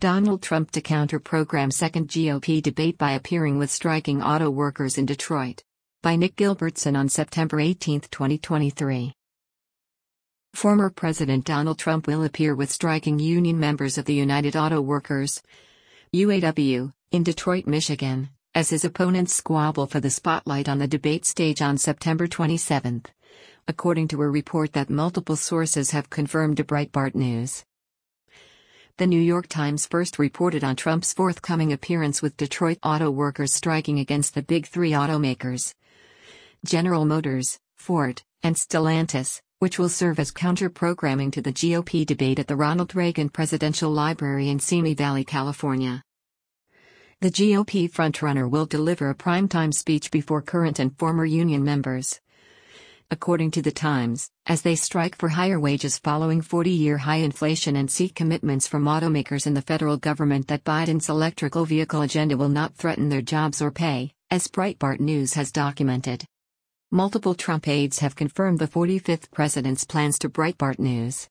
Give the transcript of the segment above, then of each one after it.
Donald Trump to counter-program second GOP debate by appearing with striking auto workers in Detroit. By Nick Gilbertson on September 18, 2023. Former President Donald Trump will appear with striking union members of the United Auto Workers, UAW, in Detroit, Michigan, as his opponents squabble for the spotlight on the debate stage on September 27, according to a report that multiple sources have confirmed to Breitbart News. The New York Times first reported on Trump's forthcoming appearance with Detroit auto workers striking against the big three automakers, General Motors, Ford, and Stellantis, which will serve as counter-programming to the GOP debate at the Ronald Reagan Presidential Library in Simi Valley, California. The GOP frontrunner will deliver a primetime speech before current and former union members, according to the Times, as they strike for higher wages following 40-year high inflation and seek commitments from automakers and the federal government that Biden's electrical vehicle agenda will not threaten their jobs or pay, as Breitbart News has documented. Multiple Trump aides have confirmed the 45th president's plans to Breitbart News.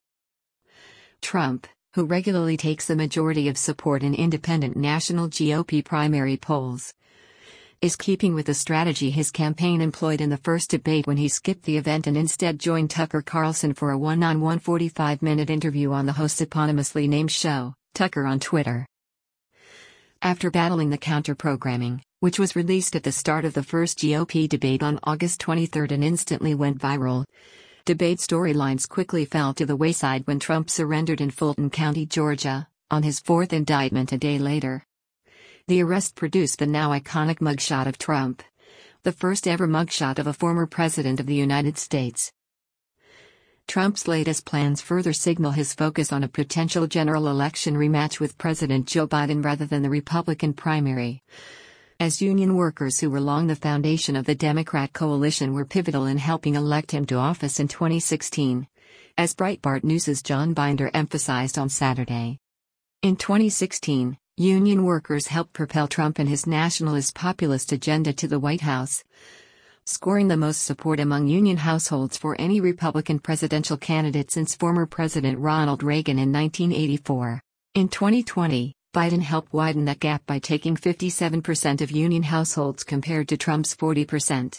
Trump, who regularly takes the majority of support in independent national GOP primary polls, is keeping with the strategy his campaign employed in the first debate when he skipped the event and instead joined Tucker Carlson for a one-on-one 45-minute interview on the host's eponymously named show, Tucker on Twitter. After battling the counter-programming, which was released at the start of the first GOP debate on August 23 and instantly went viral, debate storylines quickly fell to the wayside when Trump surrendered in Fulton County, Georgia, on his fourth indictment a day later. The arrest produced the now iconic mugshot of Trump, the first ever mugshot of a former president of the United States. Trump's latest plans further signal his focus on a potential general election rematch with President Joe Biden rather than the Republican primary, as union workers who were long the foundation of the Democrat coalition were pivotal in helping elect him to office in 2016, as Breitbart News' John Binder emphasized on Saturday. In 2016, union workers helped propel Trump and his nationalist populist agenda to the White House, scoring the most support among union households for any Republican presidential candidate since former President Ronald Reagan in 1984. In 2020, Biden helped widen that gap by taking 57% of union households compared to Trump's 40%.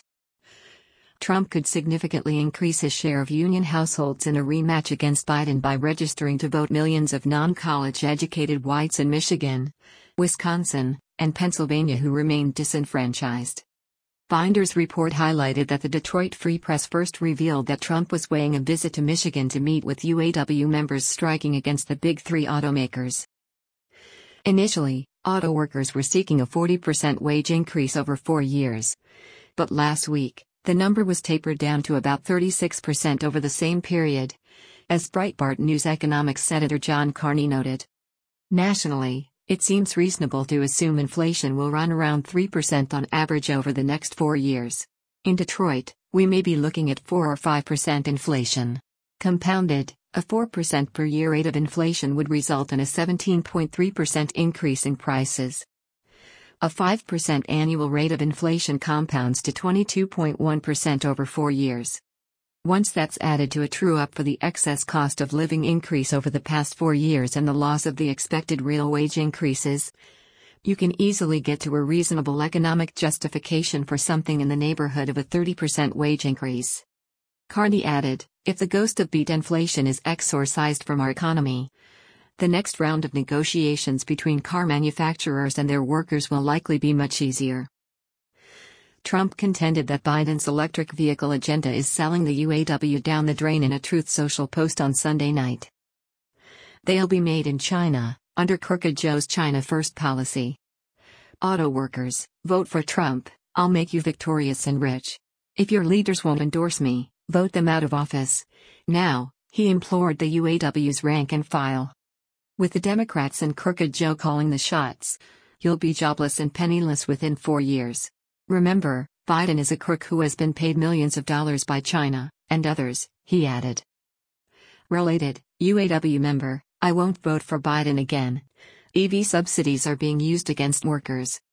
Trump could significantly increase his share of union households in a rematch against Biden by registering to vote millions of non-college educated whites in Michigan, Wisconsin, and Pennsylvania who remained disenfranchised. Binder's report highlighted that the Detroit Free Press first revealed that Trump was weighing a visit to Michigan to meet with UAW members striking against the big three automakers. Initially, auto workers were seeking a 40% wage increase over 4 years. But last week, the number was tapered down to about 36% over the same period, as Breitbart News economics Senator John Carney noted. Nationally, it seems reasonable to assume inflation will run around 3% on average over the next 4 years. In Detroit, we may be looking at 4 or 5% inflation. Compounded, a 4% per year rate of inflation would result in a 17.3% increase in prices. A 5% annual rate of inflation compounds to 22.1% over 4 years. Once that's added to a true-up for the excess cost of living increase over the past 4 years and the loss of the expected real wage increases, you can easily get to a reasonable economic justification for something in the neighborhood of a 30% wage increase. Carney added, if the ghost of beat inflation is exorcised from our economy, the next round of negotiations between car manufacturers and their workers will likely be much easier. Trump contended that Biden's electric vehicle agenda is selling the UAW down the drain in a Truth Social post on Sunday night. They'll be made in China, under Crooked Joe's China First policy. Auto workers, vote for Trump, I'll make you victorious and rich. If your leaders won't endorse me, vote them out of office. Now, he implored the UAW's rank and file. With the Democrats and Crooked Joe calling the shots, you'll be jobless and penniless within 4 years. Remember, Biden is a crook who has been paid millions of dollars by China, and others, he added. Related, UAW member, I won't vote for Biden again. EV subsidies are being used against workers.